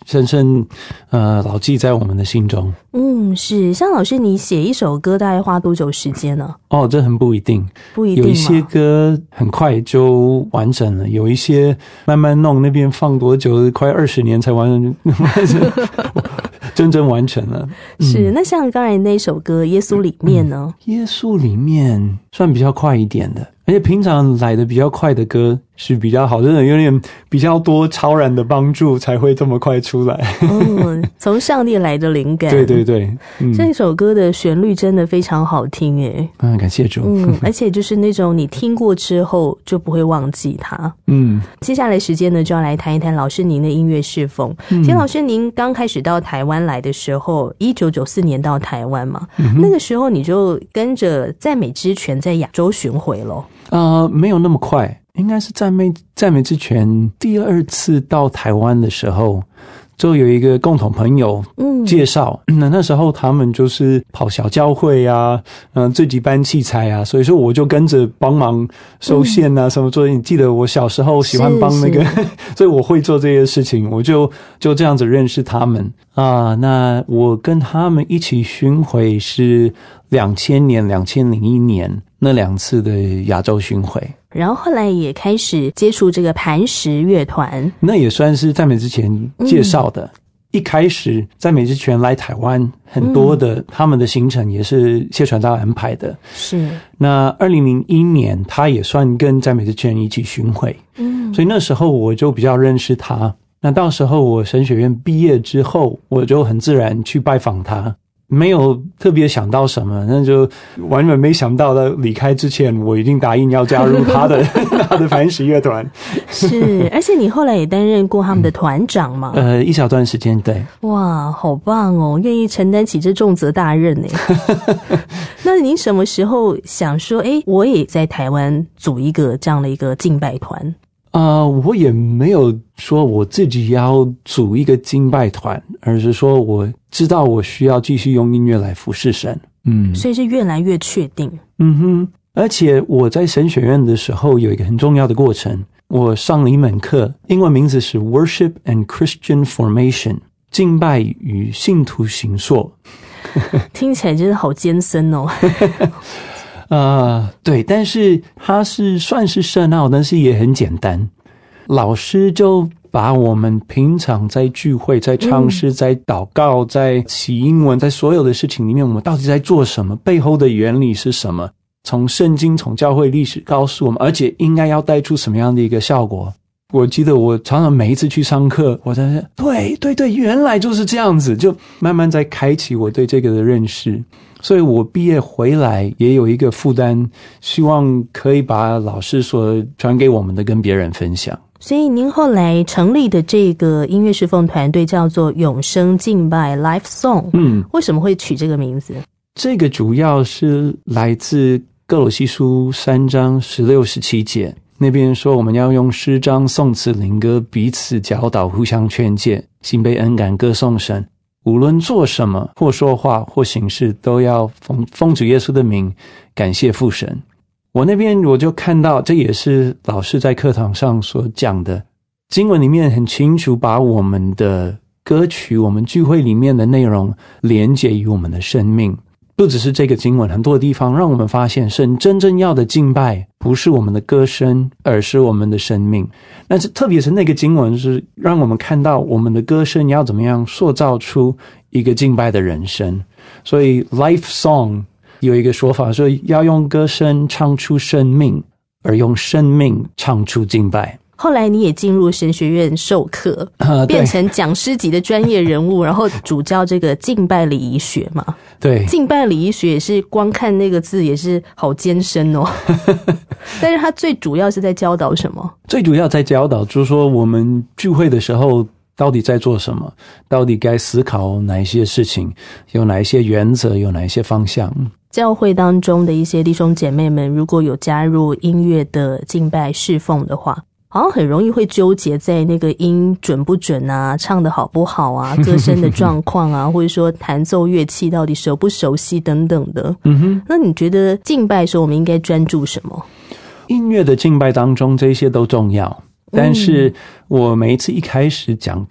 深深牢记在我们的心中。 是。像老师你写一首歌大概花多久时间呢？ 这很不一定，有一些歌很快就完整了，有一些慢慢弄，那边放多久，快20年才完真正完成了。 是。那像刚才那首歌《耶稣》里面呢？ 耶稣里面算比较快一点的，而且平常来的比较快的歌是比较好，真的有点比较多超然的帮助才会这么快出来。 从上帝来的灵感。 对对对。 这首歌的旋律真的非常好听耶。 感谢主。 而且就是那种你听过之后就不会忘记它。接下来时间呢，就要来谈一谈老师您的音乐侍奉。其实老师您刚开始到台湾来的时候，1994年到台湾嘛，那个时候你就跟着赞美之泉在亚洲巡回咯。 没有那么快，应该是赞美之泉第2次到台湾的时候，就有一个共同朋友介绍，那时候他们就是跑小教会啊，自己搬器材啊，所以说我就跟着帮忙收线啊，什么做。你记得我小时候喜欢帮那个，所以我会做这些事情，我就这样子认识他们啊。那我跟他们一起巡回是2000年、2001年那2次的亚洲巡回。 然后后来也开始接触这个磐石乐团， 那也算是赞美之泉介绍的。一开始赞美之泉来台湾，很多的他们的行程也是谢传道安排的。 是。 那2001年他也算跟赞美之泉一起巡回，所以那时候我就比较认识他。那到时候我神学院毕业之后，我就很自然去拜访他。没有特别想到什么，那就完全没想到在离开之前我已经答应要加入他的磐石乐团。 是。而且你后来也担任过他们的团长嘛？ 一小段时间。对。 哇，好棒哦，愿意承担起这重责大任耶。那您什么时候想说我也在台湾组一个这样的一个敬拜团？ 我也没有说我自己要组一个敬拜团，而是说我知道我需要继续用音乐来服侍神。 所以是越来越确定。 而且我在神学院的时候有一个很重要的过程，我上了一门课，英文名字是 Worship and Christian Formation， 敬拜与信徒形塑。 听起来真的好艰深哦。 对，但是它是算是深奥，但是也很简单。老师就把我们平常在聚会、在唱诗、在祷告、在起英文、在所有的事情里面，我们到底在做什么？背后的原理是什么？从圣经、从教会历史告诉我们，而且应该要带出什么样的一个效果？我记得我常常每一次去上课，我在说，对，原来就是这样子，就慢慢在开启我对这个的认识。所以我毕业回来也有一个负担，希望可以把老师所传给我们的跟别人分享。 所以您后来成立的这个音乐侍奉团队叫做永生敬拜 Life Song， 为什么会取这个名字？ 这个主要是来自歌罗西书3章16、17节，那边说我们要用诗章、颂词、灵歌彼此教导，互相劝诫，心被恩感歌颂神。无论做什么，或说话，或行事，都要奉主耶稣的名，感谢父神。我那边我就看到，这也是老师在课堂上所讲的，经文里面很清楚把我们的歌曲、我们聚会里面的内容连结于我们的生命。不只是这个经文，很多地方让我们发现神真正要的敬拜不是我们的歌声，而是我们的生命。但是特别是那个经文是让我们看到我们的歌声要怎么样塑造出一个敬拜的人生。所以 Life Song 有一个说法说要用歌声唱出生命，而用生命唱出敬拜。 后来你也进入神学院授课，变成讲诗级的专业人物，然后主教这个敬拜礼仪学嘛。 对， 敬拜礼仪学也是光看那个字也是好艰深哦。但是它最主要是在教导什么？ 最主要在教导就是说我们聚会的时候到底在做什么，到底该思考哪一些事情，有哪一些原则，有哪一些方向。 教会当中的一些弟兄姐妹们如果有加入音乐的敬拜侍奉的话，好像很容易会纠结在那个音准不准啊，唱得好不好啊，歌声的状况啊，或者说弹奏乐器到底熟不熟悉等等的。那你觉得敬拜的时候我们应该专注什么？ 音乐的敬拜当中这些都重要，但是我每一次一开始讲课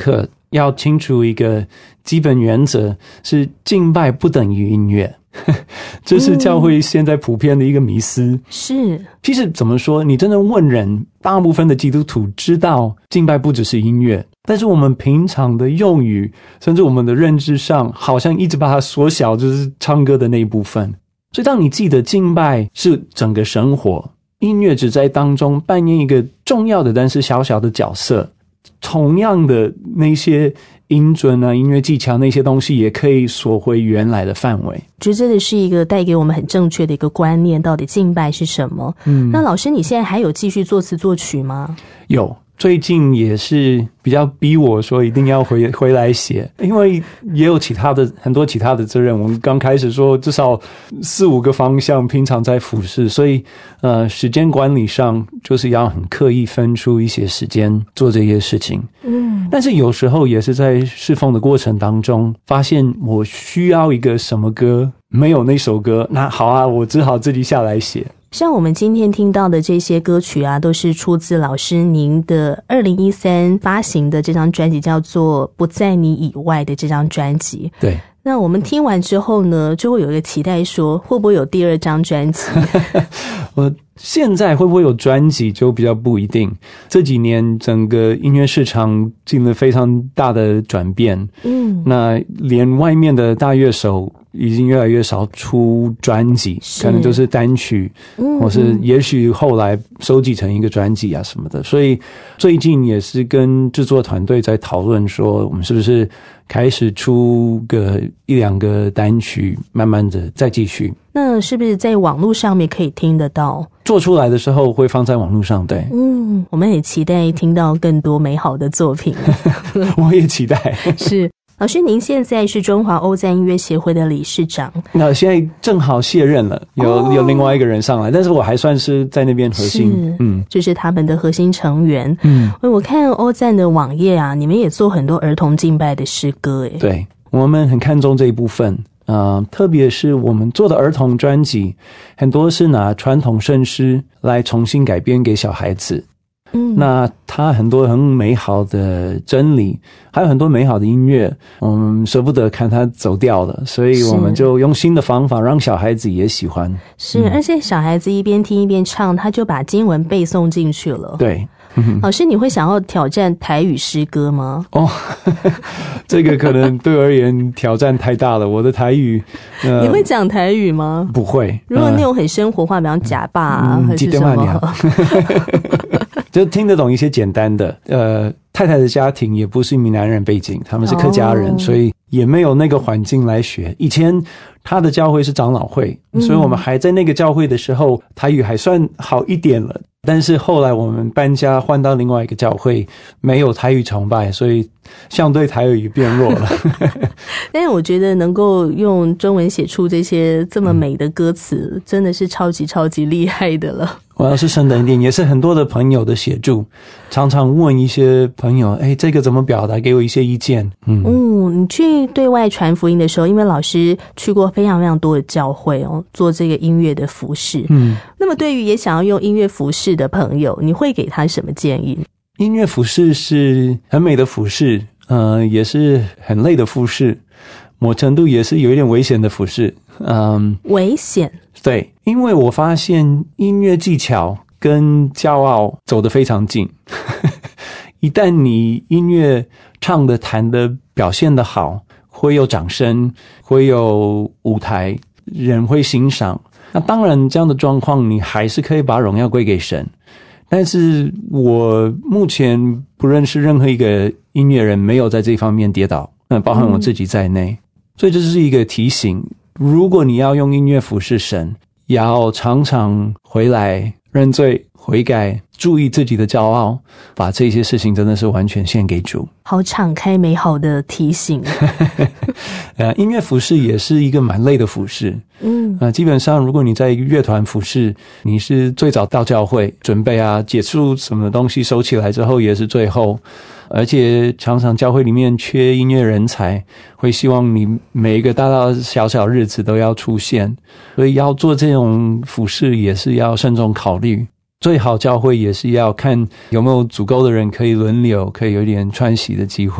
要清楚一个基本原则，是敬拜不等于音乐。这是教会现在普遍的一个迷思。 是， 其实怎么说，你真的问人，大部分的基督徒知道敬拜不只是音乐，但是我们平常的用语，甚至我们的认知上，好像一直把它缩小，就是唱歌的那一部分。所以当你记得敬拜是整个生活，音乐只在当中扮演一个重要的但是小小的角色，同样的那些音准啊、音乐技巧那些东西也可以锁回原来的范围。 觉得这个是一个带给我们很正确的一个观念，到底敬拜是什么。那老师你现在还有继续作词作曲吗？有， 最近也是比较逼我说一定要回来写，因为也有很多其他的责任。我们刚开始说至少4-5个方向平常在服侍，所以时间管理上就是要很刻意分出一些时间做这些事情。但是有时候也是在侍奉的过程当中发现我需要一个什么歌，没有那首歌，那好啊，我只好自己下来写。 像我们今天听到的这些歌曲啊，都是出自老师您的2013发行的这张专辑，叫做《不在你以外》的这张专辑。 对， 那我们听完之后呢，就会有一个期待说，会不会有第2张专辑？ 我现在会不会有专辑就比较不一定。这几年整个音乐市场进了非常大的转变，那连外面的大乐手已经越来越少出专辑，可能就是单曲，或是也许后来收集成一个专辑啊什么的。所以最近也是跟制作团队在讨论说，我们是不是开始出个1-2个单曲，慢慢的再继续。 那是不是在网络上面可以听得到？ 做出来的时候会放在网络上，对。 我们也期待听到更多美好的作品。 我也期待。 是。老师您现在是中华欧赞音乐协会的理事长， 那现在正好卸任了，有另外一个人上来，但是我还算是在那边核心， 就是他们的核心成员。我看欧赞的网页啊，你们也做很多儿童敬拜的诗歌。 对，我们很看重这一部分，特别是我们做的儿童专辑，很多是拿传统圣诗来重新改编给小孩子。那它很多很美好的真理，还有很多美好的音乐，我们舍不得看它走掉了，所以我们就用新的方法让小孩子也喜欢。 是，而且小孩子一边听一边唱，他就把经文背诵进去了。 对。 老师，你会想要挑战台语诗歌吗？ 这个可能对我而言挑战太大了。我的台语， 你会讲台语吗？ 不会。 如果那种很生活化，比方假爸啊，还是什么？ 就听得懂一些简单的。太太的家庭也不是闽南人背景，他们是客家人，所以也没有那个环境来学。以前他的教会是长老会，所以我们还在那个教会的时候，台语还算好一点了。但是后来我们搬家换到另外一个教会，没有台语崇拜，所以相对台语变弱了。 但是我觉得能够用中文写出这些这么美的歌词，真的是超级超级厉害的了。 我要是神的恩典，也是很多的朋友的协助，常常问一些朋友，这个怎么表达，给我一些意见。 你去对外传福音的时候，因为老师去过非常非常多的教会做这个音乐的服事。那么对于也想要用音乐服事的朋友，你会给他什么建议？ 音乐服事是很美的服事，也是很累的服事，某程度也是有一点危险的服事。 危险？对， 因为我发现音乐技巧跟骄傲走得非常近。一旦你音乐唱的、弹的、表现的好，会有掌声，会有舞台，人会欣赏。那当然这样的状况你还是可以把荣耀归给神，但是我目前不认识任何一个音乐人没有在这方面跌倒，包含我自己在内。所以这是一个提醒，如果你要用音乐服侍神，要常常回来认罪悔改，注意自己的骄傲，把这些事情真的是完全献给主。 好敞开美好的提醒。 音乐服侍也是一个蛮累的服侍。基本上如果你在乐团服侍，你是最早到教会准备啊，结束什么东西收起来之后也是最后，而且常常教会里面缺音乐人才，会希望你每一个大大小小日子都要出现，所以要做这种服侍也是要慎重考虑。最好教会也是要看有没有足够的人可以轮流，可以有点喘息的机会。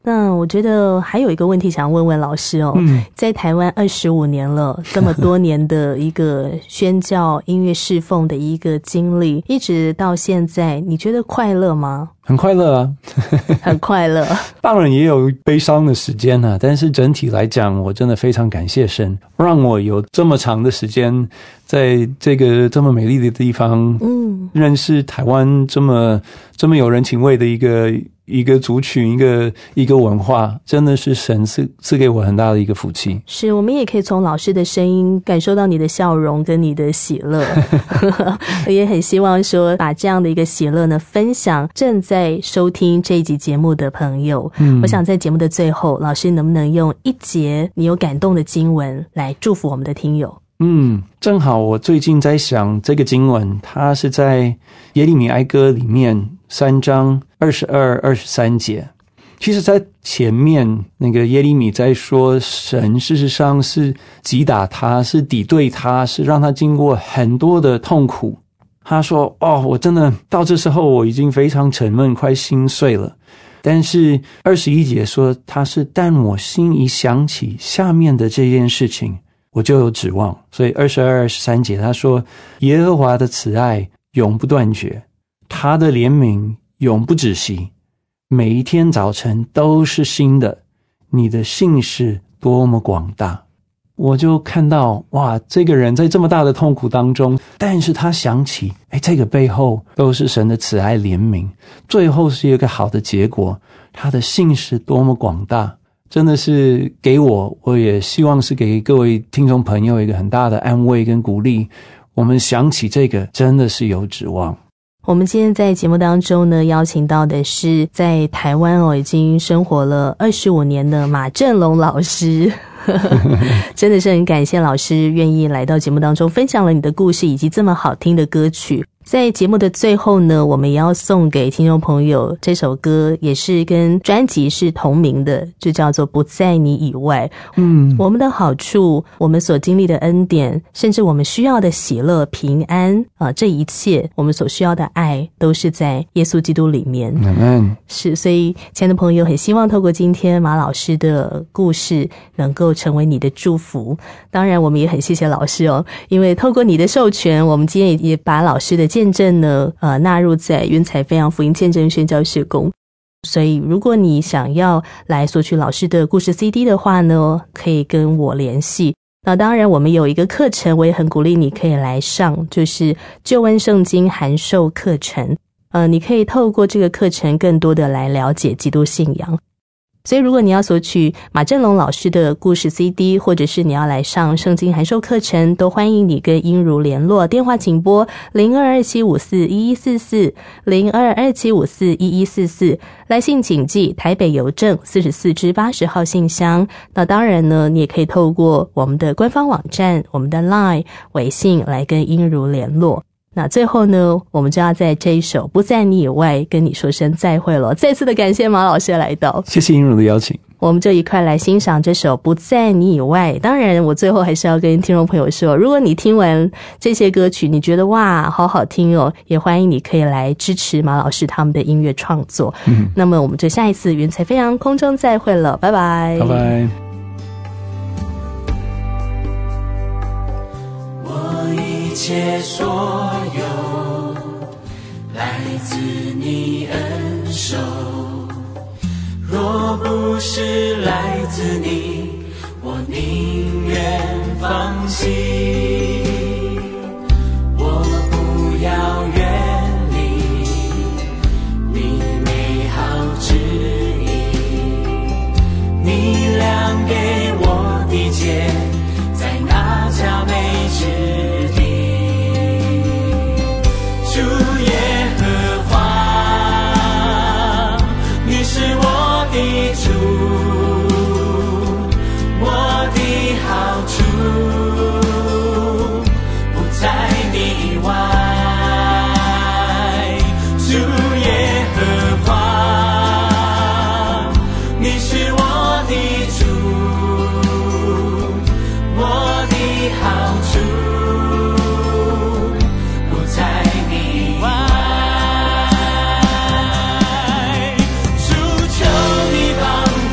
那我觉得还有一个问题想问问老师哦，在台湾25年了，这么多年的一个宣教音乐侍奉的一个经历，一直到现在，你觉得快乐吗？ 很快乐啊， 很快乐。 当然也有悲伤的时间啊，但是整体来讲，我真的非常感谢神，让我有这么长的时间在这个这么美丽的地方，认识台湾这么有人情味的一个族群，一个文化，真的是神赐给我很大的一个福气。 是，我们也可以从老师的声音感受到你的笑容跟你的喜乐。我也很希望说把这样的一个喜乐呢分享正在收听这一集节目的朋友。我想在节目的最后，老师能不能用一节你有感动的经文来祝福我们的听友？ 正好我最近在想这个经文，它是在耶利米哀歌里面3章22、23节。其实在前面那个耶利米在说神事实上是击打他，是敌对他，是让他经过很多的痛苦。他说我真的到这时候我已经非常沉闷，快心碎了。但是21节说他是但我心一想起下面的这件事情，我就有指望。所以22、23节他说耶和华的慈爱永不断绝，他的怜悯永不止息，每一天早晨都是新的，你的信是多么广大。我就看到哇，这个人在这么大的痛苦当中，但是他想起这个背后都是神的慈爱怜悯，最后是一个好的结果，他的信是多么广大，真的是给我也希望是给各位听众朋友一个很大的安慰跟鼓励。我们想起这个真的是有指望。 我们今天在节目当中呢，邀请到的是在台湾已经生活了25年的马正龙老师。真的是很感谢老师愿意来到节目当中分享了你的故事以及这么好听的歌曲。在节目的最后呢，我们也要送给听众朋友这首歌，也是跟专辑是同名的，就叫做不在你以外。我们的好处，我们所经历的恩典，甚至我们需要的喜乐平安这一切我们所需要的爱都是在耶稣基督里面。是，所以亲爱的朋友，很希望透过今天马老师的故事能够成为你的祝福。当然我们也很谢谢老师因为透过你的授权，我们今天也把老师的见证呢纳入在云彩飞扬福音见证宣教事工。所以如果你想要来索取老师的故事 CD 的话呢，可以跟我联系。那当然我们有一个课程，我也很鼓励你可以来上，就是救恩圣经函授课程。你可以透过这个课程更多的来了解基督信仰。所以如果你要索取马正龙老师的故事 CD， 或者是你要来上圣经函授课程，都欢迎你跟英如联络。电话请拨0227541144 0227541144，来信请寄台北邮政44支80号信箱。那当然呢，你也可以透过我们的官方网站、我们的 LINE 微信来跟英如联络。那最后呢，我们就要在这一首不在你以外跟你说声再会了。再次的感谢马老师来到， 谢谢英如的邀请。 我们就一块来欣赏这首不在你以外。当然我最后还是要跟听众朋友说，如果你听完这些歌曲你觉得哇好好听也欢迎你可以来支持马老师他们的音乐创作。那么我们就下一次云彩飞扬空中再会了，拜拜， 拜拜。 一切所有来自你恩手，若不是来自你，我宁愿放弃。我不要远离你美好旨意，你量给我的界在那佳美之地。主耶和华，你是我的主，我的好处不在你以外。主耶和华，你是我的主，我的好处不在你以外。主求你帮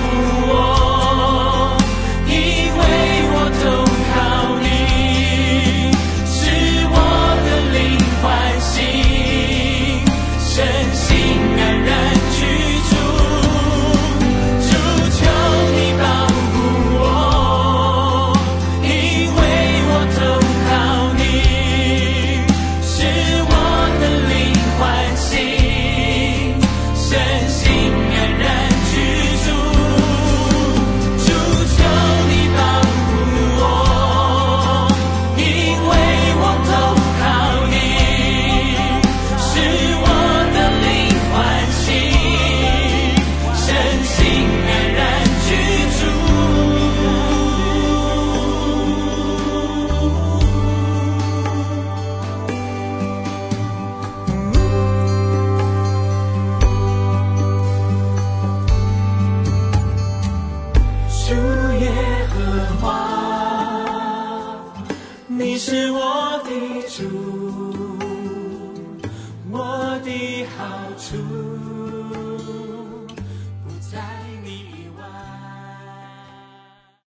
华，你是我的主，我的好处。